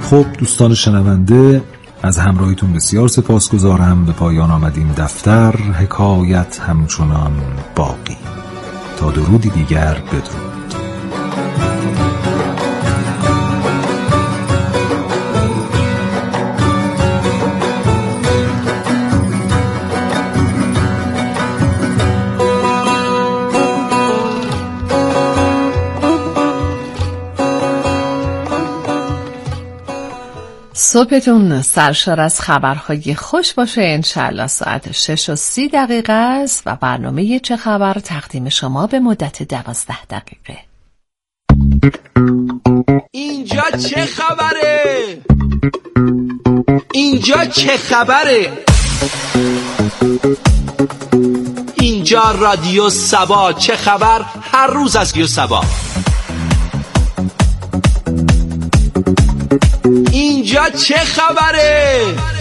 خب دوستان شنونده، از همراهیتون بسیار سپاسگزارم. به پایان آمدیم دفتر حکایت همچنان باقی. تا درودی دیگر بدرود. صبحتون سرشار از خبرهای خوش باشه. انشالله ساعت 6:30 است و برنامه چه خبر تقدیم شما به مدت 12 دقیقه. اینجا چه خبره؟ اینجا چه خبره؟ اینجا رادیو سبا. چه خبر؟ هر روز از رادیو سبا. اینجا چه خبره؟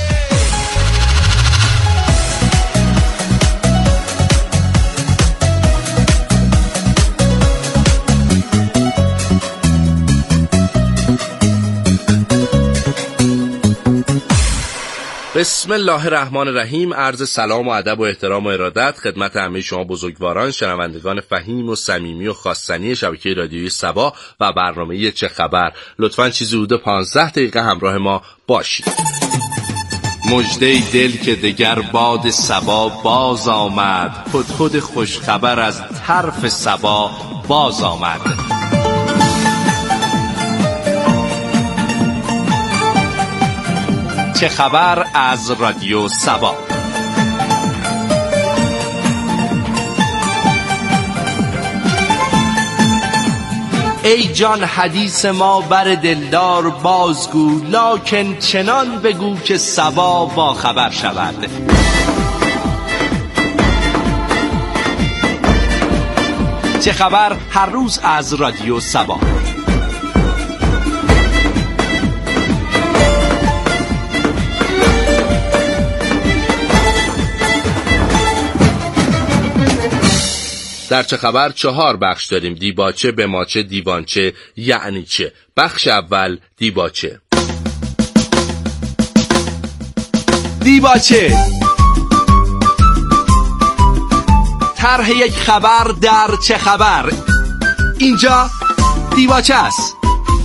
بسم الله الرحمن الرحیم. عرض سلام و ادب و احترام و ارادت خدمت همه شما بزرگواران، شنوندگان فهیم و صمیمی و خواستنی شبکه رادیویی سبا و برنامه چه خبر. لطفاً چیزی حدود 15 دقیقه همراه ما باشید. مژده دل که دگر باد سبا باز آمد، خود خوش خبر از طرف سبا باز آمد. چه خبر از رادیو سبا. ای جان حدیث ما بر دلدار بازگو، لکن چنان بگو که سبا با خبر شود. چه خبر هر روز از رادیو سبا. در چه خبر 4 بخش داریم: دیباچه، بماچه، دیوانچه، یعنی چه. بخش اول دیباچه. دیباچه طرح یک خبر در چه خبر. اینجا دیباچه است.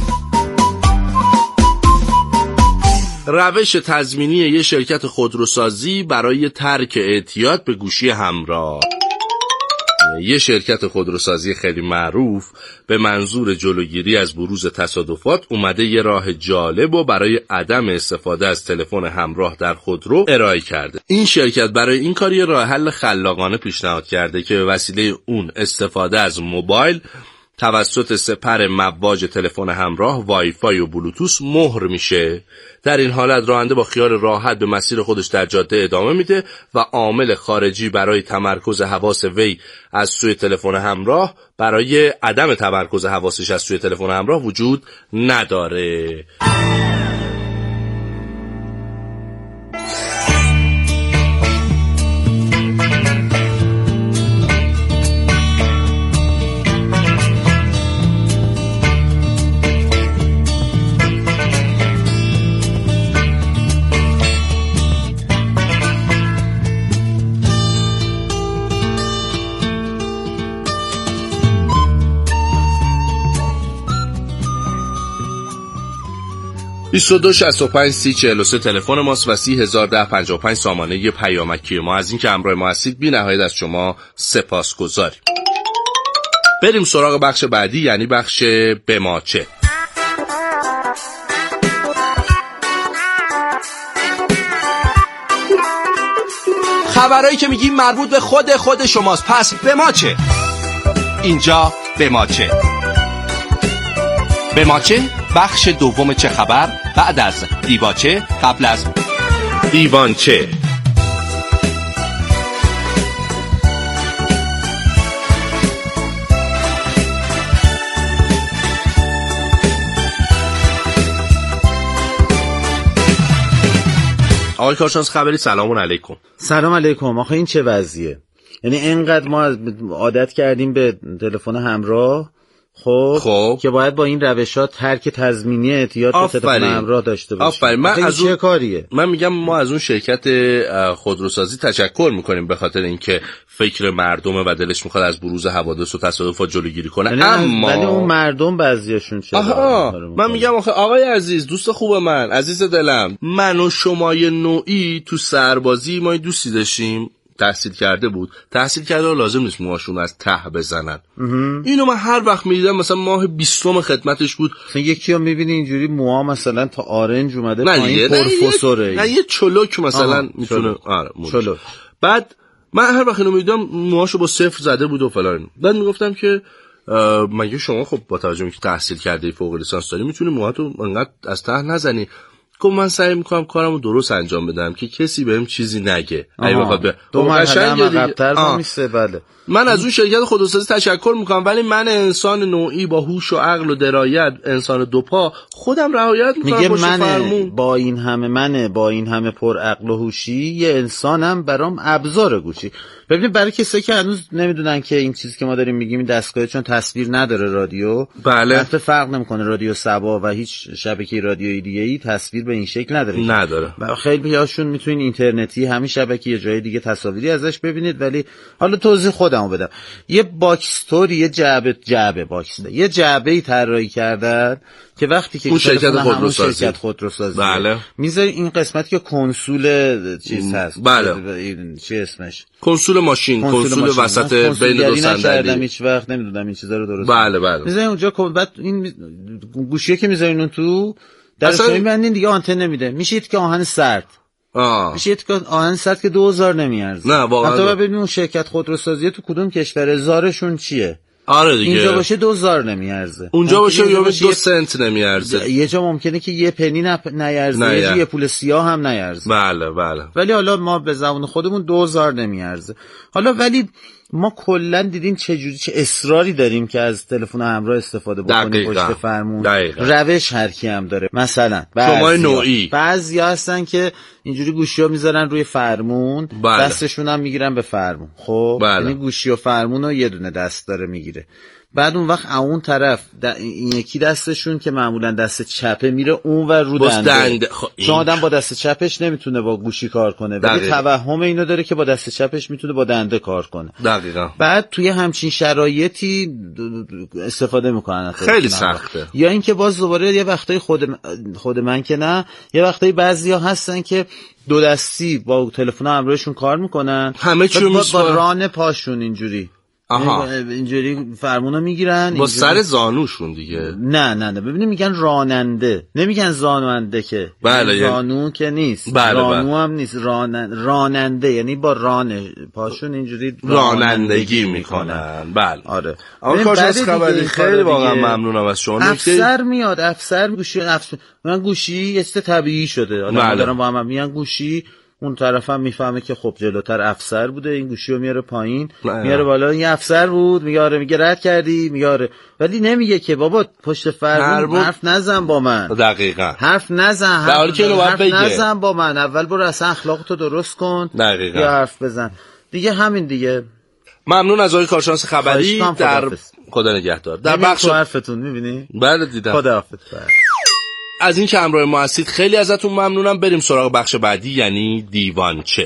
روش تضمینی یک شرکت خودروسازی برای ترک اعتیاد به گوشی همراه. یه شرکت خودروسازی خیلی معروف به منظور جلوگیری از بروز تصادفات اومده یه راه جالب و برای عدم استفاده از تلفن همراه در خودرو ارائه کرده. این شرکت برای این کار یه راه حل خلاقانه پیشنهاد کرده که به وسیله اون استفاده از موبایل توسط سپر مواج تلفن همراه، وای فای و بلوتوث مهر میشه. در این حالت راننده با خیال راحت به مسیر خودش در جاده ادامه میده و عامل خارجی برای تمرکز حواس وی از سوی تلفن همراه برای عدم تمرکز حواسش از سوی تلفن همراه وجود نداره. (22 65 30 43) تلفن ماست و 301055 سامانه پیامکی ما. از اینکه همراه ما هستید بی نهایت از شما سپاسگزاریم. بریم سراغ بخش بعدی، یعنی بخش بماچه. خبرایی که میگیم مربوط به خود شماست، پس بماچه. اینجا بماچه. بماچه بخش دوم چه خبر بعد از دیباچه، قبل از دیوانچه. آقای کارشناس خبری، سلام علیکم. سلام علیکم. آخه این چه وضعیه؟ یعنی اینقدر ما عادت کردیم به تلفن همراه خب که باید با این روشات ترک تضمینی اعتیاد به تلفن همراه داشته باشیم. من از چه کاریه؟ من میگم ما از اون شرکت خودروسازی تشکر میکنیم به خاطر اینکه فکر مردمه و دلش میخواد از بروز حوادث و تصادفات جلوگیری کنه. اما ولی اون مردم بعضیاشون چرا؟ من میگم آقای عزیز، دوست خوب من، عزیز دلم، من و شمای نوعی تو سربازی ما دوستی داشتیم، تحصیل کرده بود، تحصیل کرده و لازم نیست موهاشون از ته بزنن. اینو من هر وقت میدیدم، مثلا ماه 20م خدمتش بود، مثلا یکی رو میبینی اینجوری موها مثلا تا آرنج اومده پایین، پروفسوره، نه یه چلوک مثلا میتونه چلوک. بعد من هر وقت اینو میدیدم موهاشو با صفر زده بود و فلان. بعد میگفتم که مگه شما خب با توجه به که تحصیل کرده فوق لیسانس داری میتونی موهاتو انقدر از ته نزنی؟ من سعی میکنم کارمو درست انجام بدم که کسی بهم چیزی نگه. اگه بخواد به دو مرحله عقب‌تر میشه. بله من از اون شرکت خودروسازی تشکر میکنم، ولی من انسان نوعی با هوش و عقل و درایت، انسان دو پا، خودم رعایت میکنم. میگه من با این همه پر عقل و هوشی یه انسانم برام ابزار گوشی. ببینید برای کسایی که هنوز نمیدونن که این چیزی که ما داریم میگیم این دستگاه چون تصویر نداره رادیو، بله، البته فرق نمیکنه رادیو سبا و هیچ شبکه رادیویی دیگه‌ای تصویر به این شکل نداره. و خیلی هاشون میتونین اینترنتی همین شبکه یه جای دیگه تصاویری ازش ببینید. ولی حالا توضیح خودمو بدم. یه باکستوری، یه جعبه باکس، یه جعبه‌ای طراحی کردن که وقتی که شرکت خودروسازی بله میذاری این قسمتی که کنسول چیز هست، بله چی اسمش، کنسول ماشین، کنسول وسط بین دو صندلی، هیچ وقت نمیدونم این چیزا رو درست بله میذاری اونجا. بعد این گوشیه که میذارین اون تو درش میبندین دیگه، آنتن نمیده، میشه که آهن سرد. میشه که آهن سرد که 2000 نمیارزه. نه واقعا. حتی ببینیم اون شرکت خودروسازی تو کدوم کشور هزارشون چیه. آره دیگه اینجا باشه 2000 نمیارزه، اونجا باشه یا 2 سنت نمیارزه، یه جا ممکنه که یه پنی نیارزه، یه پول سیاه هم نیارزه. بله ولی حالا ما به زبان خودمون 2000 نمیارزه. حالا ولی ما کلا دیدیم چه اصراری داریم که از تلفن همراه استفاده بکنیم پشت فرمون. روش هر کی هم داره. مثلا بعضیا هستن که اینجوری گوشی‌ها میذارن روی فرمون، دستشون هم میگیرن به فرمون. خب یعنی گوشی و فرمون رو یه دونه دست داره میگیره. بعد اون وقت اون طرف این یکی دستشون که معمولا دست چپه میره اون و رو دنده. چون آدم با دست چپش نمیتونه با گوشی کار کنه، ولی توهم اینو داره که با دست چپش میتونه با دنده کار کنه. دقیقاً. بعد توی همچین شرایطی استفاده میکنن. خیلی سخته. یا اینکه باز دوباره یه وقتایی خود من که نه، یه وقتایی بعضیا هستن که دو دستی با تلفن همراهشون کار میکنن، همه چی با ران پاشون اینجوری اینجوری فرمونو میگیرن با سر زانوشون دیگه. نه ببینید میگن راننده، نمیگن زانونده که. بله زانو که نیست، زانو هم نیست، راننده یعنی با ران پاشون اینجوری رانندگی میکنن. بله آره. اما کارشناس خبری خیلی واقعا ممنونم از شما. افسر میاد، افسر من گوشی یه چیز طبیعی شده، آدم دارن با هم میگن گوشی، اون طرفم میفهمه که خب جلوتر افسر بوده، این گوشیو میاره پایین میاره بالا، این افسر بود، میگه آره، میگه رد کردی، میگه آره، ولی نمیگه که بابا پشت فرمون حرف نزن با من. دقیقاً. حرف نزن با من، اول برو اصلا اخلاقتو درست کن، دقیقاً یا حرف بزن دیگه. همین دیگه. ممنون از آقای کارشناس خبری. در خدا نگهدار. در بخش حرفتون میبینی؟ بله دیدم. خداحافظ. از این که همراه ما هستید خیلی ازتون ممنونم. بریم سراغ بخش بعدی، یعنی دیوانچه.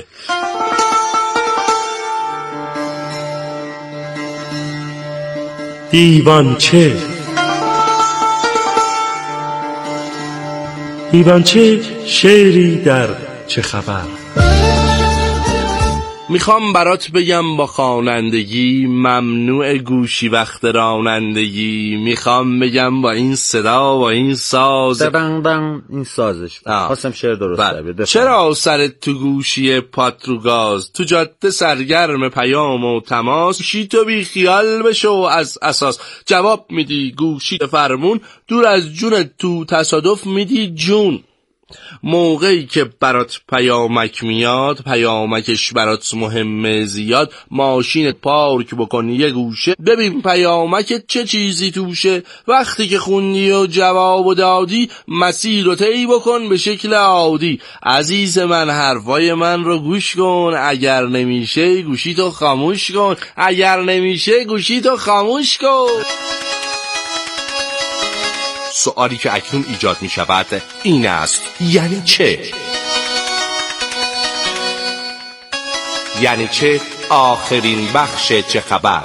دیوانچه شعری در چه خبر. میخوام برات بگم با خوانندگی ممنوع گوشی وقت رانندگی. میخوام بگم با این صدا، با این ساز، این سازش خواستم شعر درست. چرا سرت تو گوشی پات رو گاز، تو جاده سرگرم پیام و تماس، گوشی تو بی خیال بشو از اساس. جواب میدی گوشی فرمون، دور از جونت تو تصادف میدی جون. موقعی که برات پیامک میاد، پیامکش برات مهمه زیاد، ماشینت پارک بکن یه گوشه، ببین پیامکت چه چیزی توشه. وقتی که خوندی و جواب دادی، مسیر رو طی بکن به شکل عادی. عزیز من حرفای من رو گوش کن، اگر نمیشه گوشی تو خاموش کن، اگر نمیشه گوشی تو خاموش کن. سؤالی که اکنون ایجاد می شود این است: یعنی چه؟ یعنی چه آخرین بخش چه خبر؟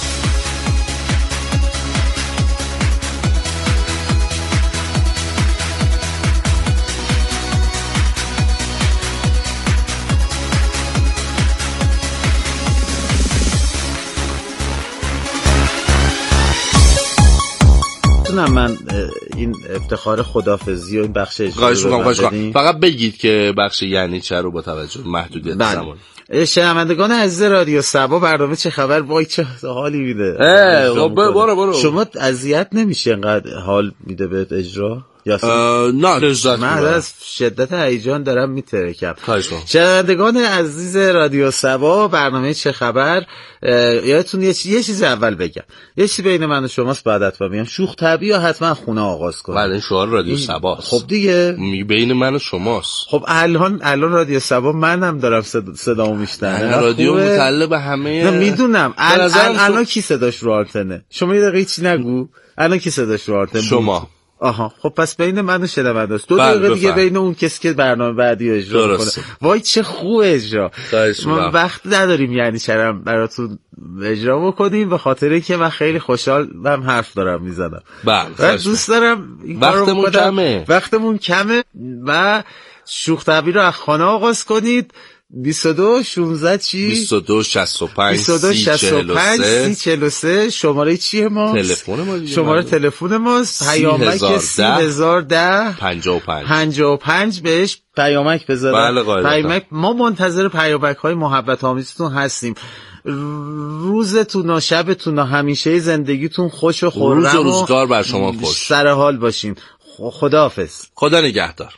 من این افتخار خدافزی و این بخش اجرایی فقط بگید که بخش یعنی چه رو با توجه محدودیت زمان. شنوندگان عزیز رادیو سبا، برنامه چه خبر وای چه حالی میده. برو شما اذیت نمیشه انقدر حال میده بهت اجرا؟ نه لذت من از شدت هیجان دارم میترکم. شنوندگان عزیز رادیو سبا، برنامه چه خبر، یادتون یه چیز اول بگم، یه چیزی بین من و شماست، بعدت میگم شوخ طبیعی حتما خونه آغاز کن. بله شعار رادیو سباست. خب دیگه بین من و شماست. خب الان رادیو سبا منم دارم صدامو میشنوم. رادیو متعلق به همه. میدونم الان کی صداش رو آنتنه؟ شما یه دقیقه چی نگو. الان کی صداش رو آنتنه؟ شما. آها خب پس بین من و شنونده است. 2 دقیقه دیگه بین اون کسی که برنامه بعدی اجرا میکنه. وای چه خوب اجرا. ما وقت نداریم یعنی چرم براتون اجرا بکنیم، به خاطر که من خیلی خوشحالم حرف دارم میزنم. بله دوست دارم وقتمون کمه و شوخ طبیعی رو از خانه آغاز کنید. 22 16 چی؟ 22 65 3043 شماره چیه ما؟ تلفن ما. شماره تلفن ماست. پیامک 3010 55 بهش پیامک بذارید. پیامک ما منتظر پیامک‌های محبت آمیزتون هستیم. روزتون و شبتون و همیشه زندگیتون خوش و خرم، روز و روزگار بر شما خوش، سر حال باشین. خداحافظ. خدا نگهدار.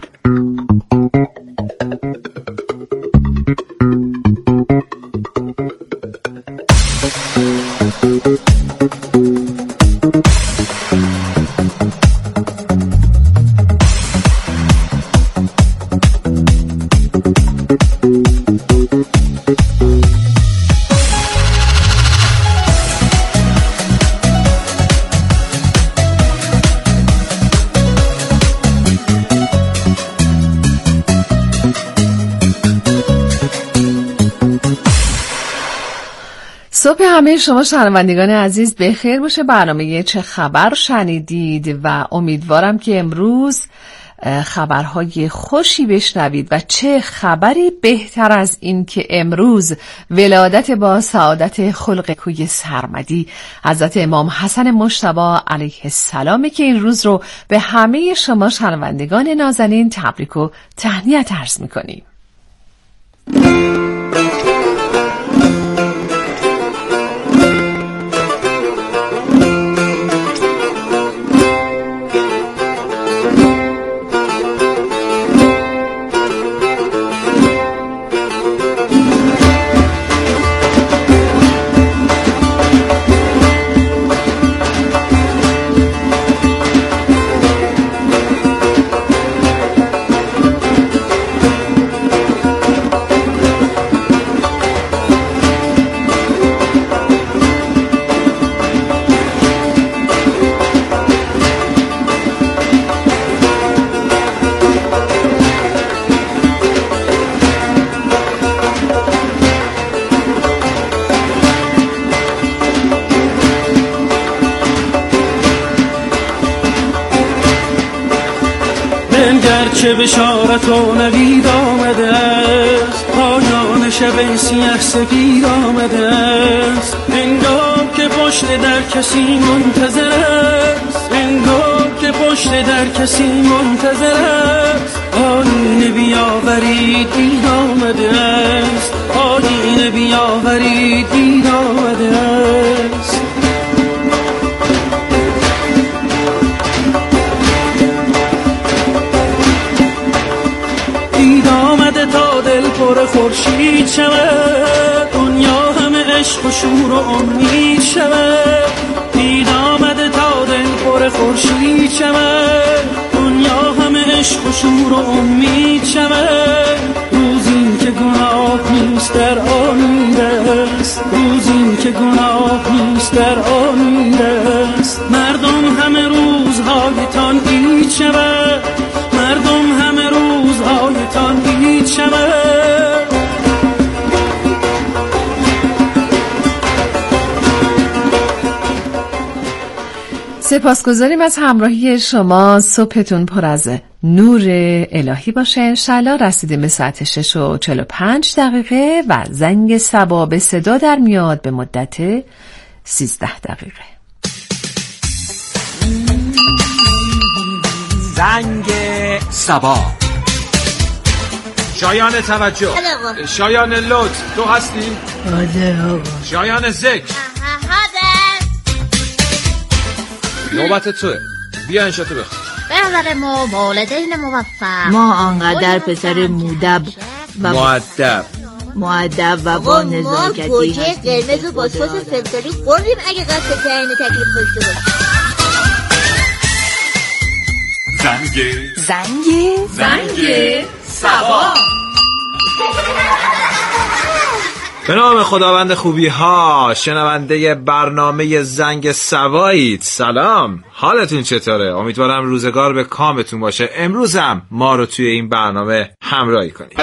صبح همه شما شنوندگان عزیز بخیر باشه. برنامه چه خبر شنیدید و امیدوارم که امروز خبرهای خوشی بشنوید و چه خبری بهتر از این که امروز ولادت با سعادت خلق کوی سرمدی حضرت امام حسن مجتبی علیه السلام که این روز رو به همه شما شنوندگان نازنین تبریک و تهنیت عرض می‌کنیم. چه بشارت و نوید آمده است، پایان شب سیه سپید آمده است. انگار که پشت در کسی منتظر است، انگار که پشت در کسی منتظر است. آینه بیاورید دید آمده است، آینه بیاورید دید آمده است. تا دل پر خورشید شود، دنیا همه عشق و شور و امید شود. دید آمده تا دل پر خورشید شود، دنیا همه عشق و شور و امید شود. روزی که گناه نیست در آن میرست، روزی که گناه نیست در آن میرست. مردم همه روزهای شود. سپاسگزاریم از همراهی شما. صبحتون پر از نور الهی باشه. انشالله رسیدیم به ساعت 6:45 و زنگ صبا به صدا در میاد به مدت 13 دقیقه. زنگ صبا. شایان توجه، شایان لطف، تو هستی؟ شایان ذکر، نوبت توه، بیا انشاتو بخون. بهتر ما والدین موفق، ما آنقدر پسر مؤدب و با نزاکتی ما گوجه قرمز و با سس فلفلی خوردیم اگه قصد تعیین تکلیف داشته باشیم. زنگ صبا. به نام خداوند خوبی ها، شنونده برنامه زنگ صبایید. سلام، حالتون چطوره؟ امیدوارم روزگار به کامتون باشه. امروزم ما رو توی این برنامه همراهی کنید.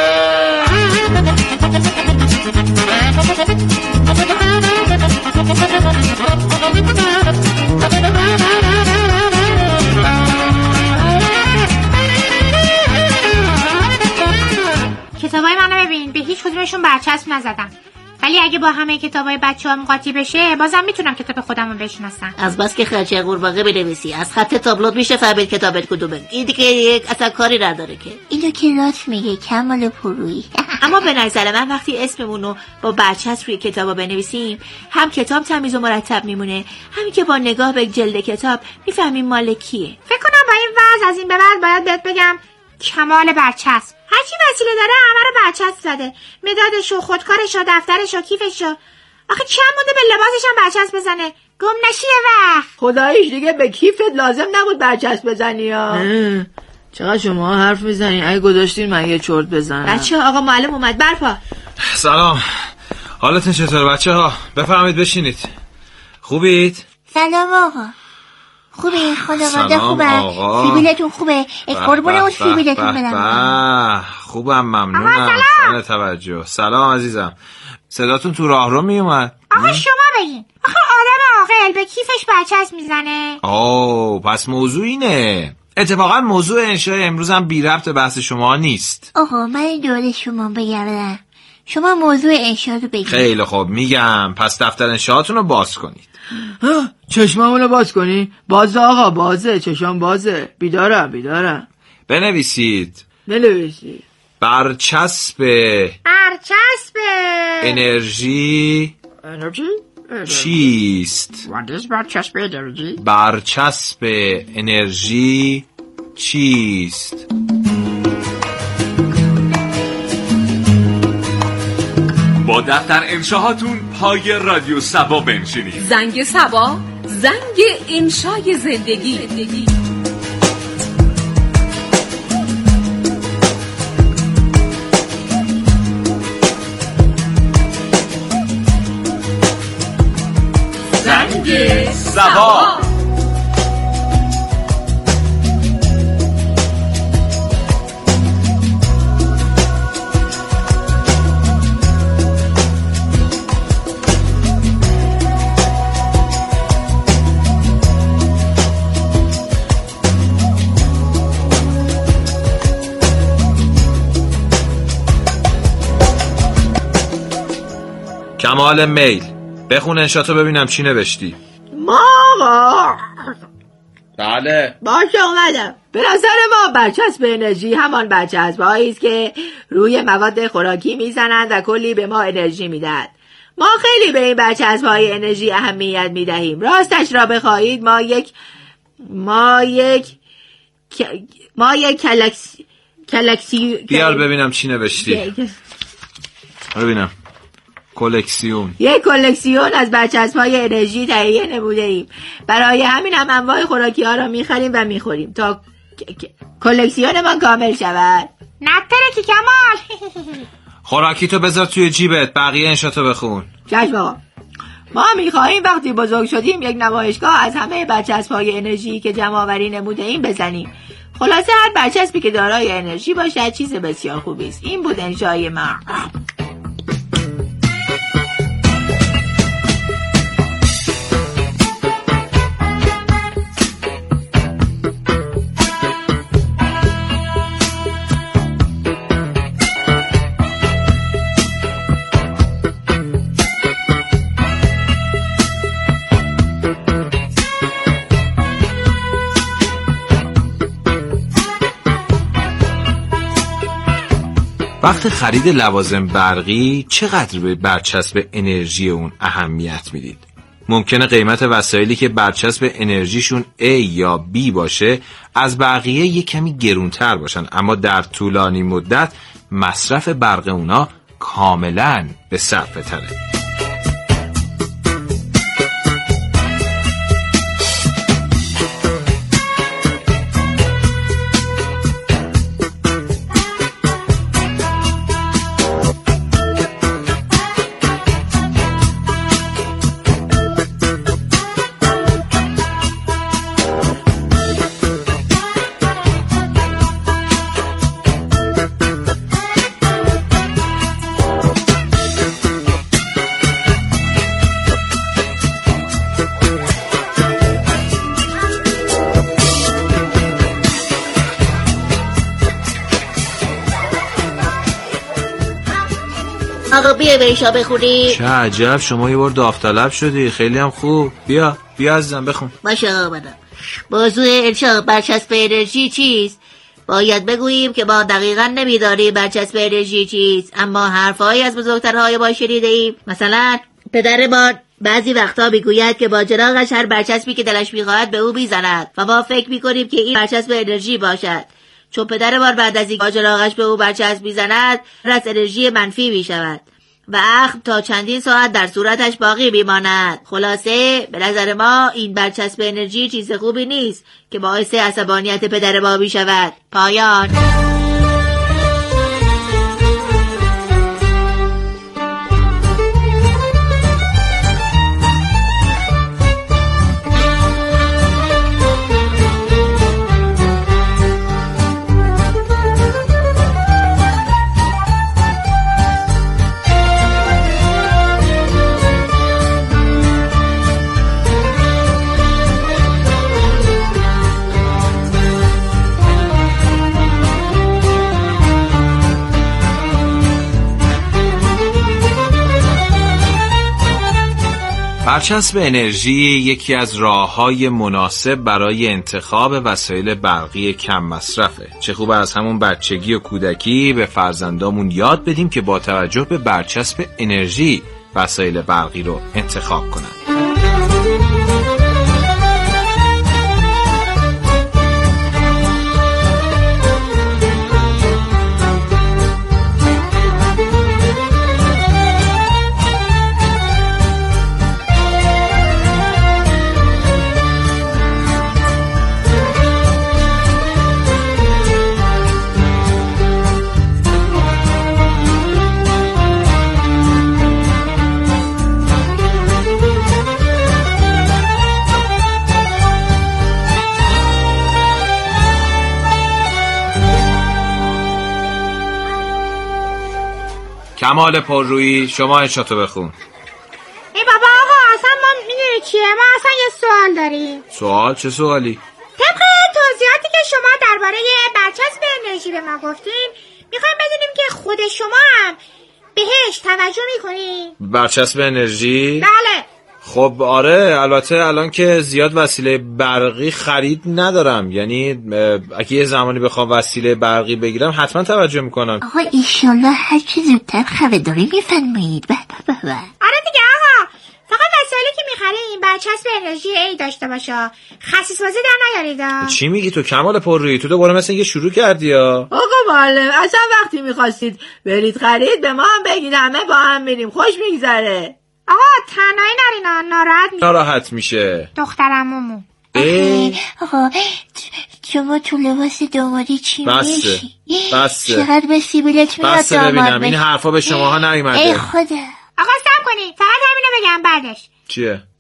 کتابای منو ببین، به هیچ کدومشون برچسب نزدم، ولی اگه با همه کتابای بچه‌ها قاطی بشه بازم میتونم کتاب خودمو بشناسم. از بس که خرچه قورباغه بنویسی از خط تابلوت میشه فهمید کتابت کدومه. این دیگه یک اصلا کاری نداره که. اینو که راست میگه کمال پرویی. اما به نظر من وقتی اسممونو با برچسب روی کتابا بنویسیم، هم کتاب تمیز و مرتب میمونه، همین که با نگاه به جلد کتاب میفهمیم مال کیه. فکر کنم با این وضع از این به بعد باید بهت بگم کمال برچسب. هرچی وسیله داره همه رو برچسب زده، مدادشو، خودکارشو، دفترشو، کیفشو. آخه کم مونده به لباسش هم برچسب بزنه، گم نشی وقت. خداییش دیگه به کیفت لازم نبود برچسب بزنی ها. چقدر شما حرف میزنین؟ اگه گذاشتین من یه چرت بزنم. بچه آقا معلم اومد، برپا. سلام، حالتون چطور بچه ها؟ بفرمایید بشینید. خوبید؟ سلام آقا. خوبه، خانواده خوبه، سیبیلتون خوبه، قربون اون سیبیلتون بدم. خوبم، ممنونم. سلام توجه. سلام عزیزم، صداتون تو راه رو می اومد. آقا شما بگین، آخه آدم عاقل به کیفش برچسب میزنه؟ پس موضوع اینه. اتفاقا موضوع انشای امروزم بی ربط به بحث شما نیست. آقا من دور شما بگردم، شما موضوع انشا رو بگید. خیلی خوب، میگم پس دفتر انشاهاتون رو باز کنید. چشمامونو باز کنی؟ بازه آقا، بازه، چشم بازه. بیدارم. بنویسید. برچسب انرژی چیست؟ برچسب انرژی چیست؟ با دفتر انشاهاتون پای رادیو صبا بنشینید. زنگ صبا، زنگ انشای زندگی. زنگ صبا. کمال میل، بخون انشاتو ببینم چی نوشتی. ماما. بله باشه اومدم. به نظر ما برچسب انرژی همان برچسب هایی است که روی مواد خوراکی میزنند و کلی به ما انرژی میدهد. ما خیلی به این برچسب های انرژی اهمیت میدهیم. راستش را بخواهید ما یک کلکسی بیار ببینم چی نوشتی. ببینم. کلکسیون. یک کلکسیون از برچسب‌های انرژی تهیه نموده ایم. برای همین هم انواع خوراکی ها را می‌خریم و می‌خوریم تا کلکسیون ما کامل شود. نترکی کمال. خوراکی تو بذار توی جیبت، بقیه انشاتو بخون. چشم آقا. ما می‌خواهیم وقتی بزرگ شدیم یک نمایشگاه از همه برچسب‌های انرژی که جمع‌آوری نموده ایم بزنیم. خلاصه هر برچسبی که دارای انرژی باشد چیز بسیار خوبی است. این بود انشای من. وقت خرید لوازم برقی چقدر به برچسب انرژی اون اهمیت میدید؟ ممکنه قیمت وسایلی که برچسب انرژیشون A یا B باشه از بقیه یک کمی گرونتر باشن، اما در طولانی مدت مصرف برق اونا کاملاً به صرفه تره. آقا بیا بریشا بخونی. چه عجب، شما یه بار داوطلب شدی، خیلی هم خوب. بیا عزیزم بخون. باشه آقا بدم. موضوع انشاء برچسب انرژی چیست؟ باید بگوییم که ما دقیقاً نمیداریم برچسب انرژی چیست، اما حرفایی از بزرگترهای ما شنیده ایم. مثلا پدرمان بعضی وقتا میگوید که با چراغش هر برچسبی که دلش میخواهد به او میزند و ما فکر میکنیم که این برچسب انرژی باشد، چون پدرمان بعد از این با چراغش به او برچسب میزند از انرژی منفی میشود و اخم تا چندین ساعت در صورتش باقی میماند. خلاصه به نظر ما این برچسب انرژی چیز خوبی نیست که باعث عصبانیت پدر ما میشود. پایان. برچسب انرژی یکی از راه‌های مناسب برای انتخاب وسایل برقی کم مصرفه. چه خوب از همون بچگی و کودکی به فرزندامون یاد بدیم که با توجه به برچسب انرژی وسایل برقی رو انتخاب کنن. کمال پررویی، شما انشاتو بخون. ای بابا آقا، اصلا ما میدونی چیه؟ ما اصلا یه سوال داریم. سوال؟ چه سوالی؟ طبق توضیحاتی که شما درباره برچسب انرژی به ما گفتین، میخوایم بدونیم که خود شما هم بهش توجه میکنین؟ برچسب انرژی؟ بله. خب آره، البته الان که زیاد وسیله برقی خرید ندارم، یعنی اگه یه زمانی بخوام وسیله برقی بگیرم حتما توجه میکنم. آقا ایشالله هر چی زودتر خبرداری میفرمایید. آره دیگه آقا، فقط وسایلی که میخریم برچسب انرژی ای داشته باشه، خسیس بازی در نیارید. چی میگی تو کمال پررویی؟ تو دوباره مثل اینکه شروع کردی ها. آقا معلم، اصلا وقتی میخواستید برید خرید به ما هم بگید، همه با هم میریم، خوش میگذره. آقا تنهایی نرینا، ناراحت میشه دخترمومو. آقا شما تو لباس دامادی چی میشی؟ بسه چقدر به سیبیلت میاد بسه ببینم این حرفا به شماها نیومده. ای خدا. آقا سب کنی، فقط همینو بگم بعدش. چیه؟ بعد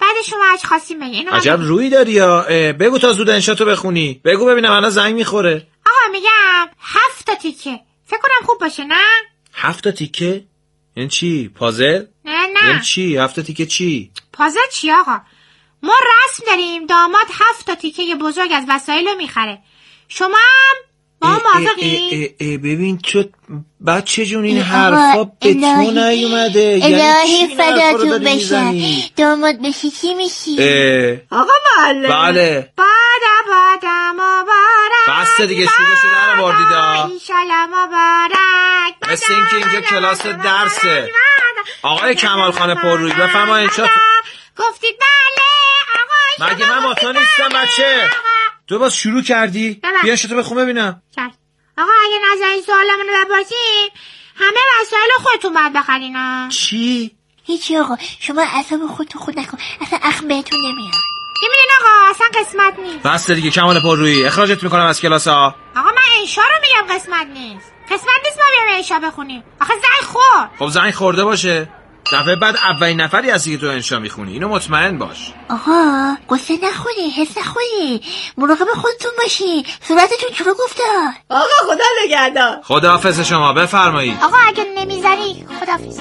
بعد شما هرچی خواستیم بگین. عجب روی داری یا. بگو تا زود انشاتو بخونی. بگو ببینم الان زنگ میخوره. آقا میگم 7 تا تیکه. فکر کنم خوب باشه نه؟ 7 تا تیکه؟ یعنی چی؟ پازل؟ نه یعنی چی؟ 7 تا تیکه چی؟ پازل چی آقا؟ ما رسم داریم داماد 7 تا تیکه بزرگ از وسایل رو میخره. شما هم با موافقی؟ ببین تو بچه جون این حرفا به تو نیومده. الهی فداتون بشه. داماد بشی چی میشی؟ آقا معلم. بله. بادا مبارک. بسته دیگه شروعشو در آوردیدا. ایشالله مبارک. مثل اینکه اینجا کلاس درسه. آقای کمالخان پرروی بفرمایید انشاتو. گفتید بله آقا. مگه من با تو نیستم بچه؟ تو باز شروع کردی؟ بیا انشاتو بخون ببینم. آقا اگه نظری سوالمون رو بپرسیم همه وسایل خودتون باید بخرین ها. چی؟ هیچی آقا، شما اعصاب خودتون خود نکن، اصلا اخم بهتون نمیاد. میبینین آقا اصلا قسمت نیست. بسته دیگه کمال پررویی، اخراجت میکنم از کلاس ها. آقا من انشا رو میگم قسمت نیست. قسمت نیست ما بیاریم انشا بخونیم. آخه زنگ خورد. خب زنگ خورده باشه. دفعه بعد اولین نفری هستی که تو انشا میخونی، اینو مطمئن باش. آقا قصه نخوری، حس نخوری، مراقب خودتون باشی. صورتتون چرا گفته؟ آقا خدا نگهدار. خداحافظ شما، بفرمایید. آقا اگه نمیذاری خداحافظ.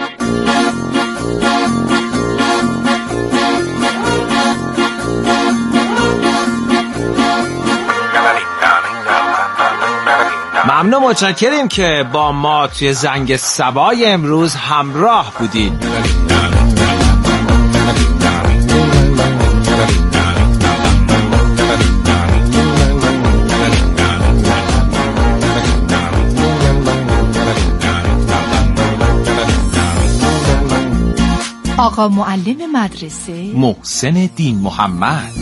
ممنون، متشکریم که با ما توی زنگ سبای امروز همراه بودید. آقا معلم مدرسه محسن دین محمد.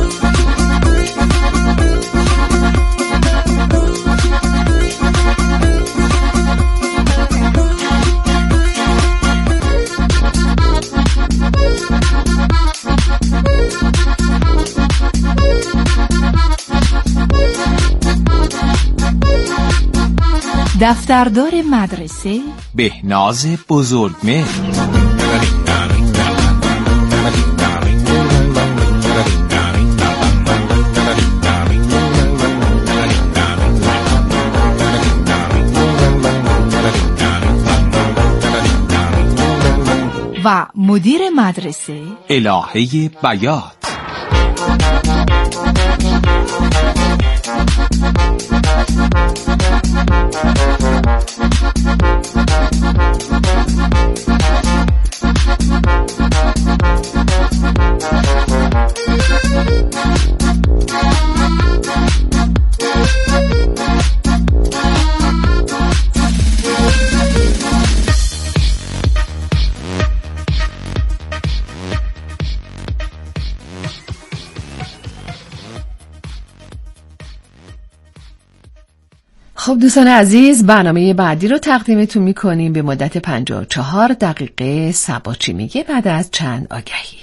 دفتردار مدرسه بهناز بزرگمهر. و مدیر مدرسه الهه بیات. خب دوستان عزیز، برنامه بعدی رو تقدیمتون میکنیم به مدت 54 دقیقه. سبا چی میگه بعد از چند آگهی.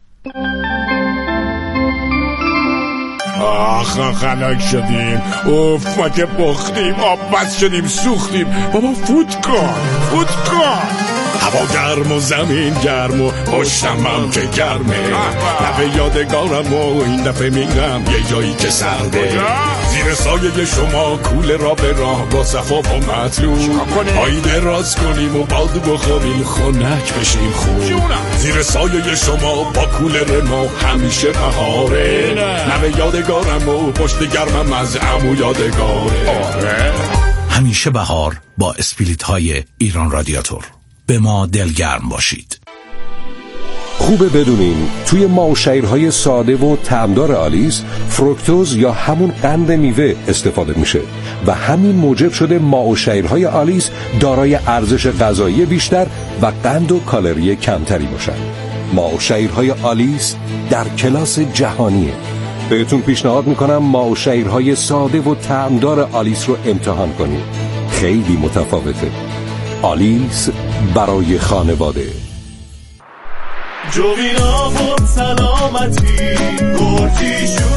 آخ خنک شدیم، اوف ما که بختیم، آب بس شدیم، سوختیم. بابا فوت کن. هوا گرم و زمین گرم و پشتم هم که گرمه. لبه یادگارم و این دفعه میگم یه جایی که سرده. زیر سایه شما کوله را به راه با صفا و مطلوب. آینه راست کنیم و بادو بخوریم، خنک بشیم خوب. زیر سایه شما با کوله ما همیشه بهاره. لبه یادگارم و پشت گرمم از عمو یادگاره. همیشه بهار با اسپریت های ایران رادیاتور. به ما دلگرم باشید. خوبه بدونین توی ماوشیرهای ساده و طعمدار آلیس فروکتوز یا همون قند میوه استفاده میشه و همین موجب شده ماوشیرهای آلیس دارای ارزش غذایی بیشتر و قند و کالری کمتری باشن. ماوشیرهای آلیس در کلاس جهانیه. بهتون پیشنهاد میکنم ماوشیرهای ساده و طعمدار آلیس رو امتحان کنید. خیلی متفاوته. آلیس برای خانواده. جوینا بود سلامتی گرتی شد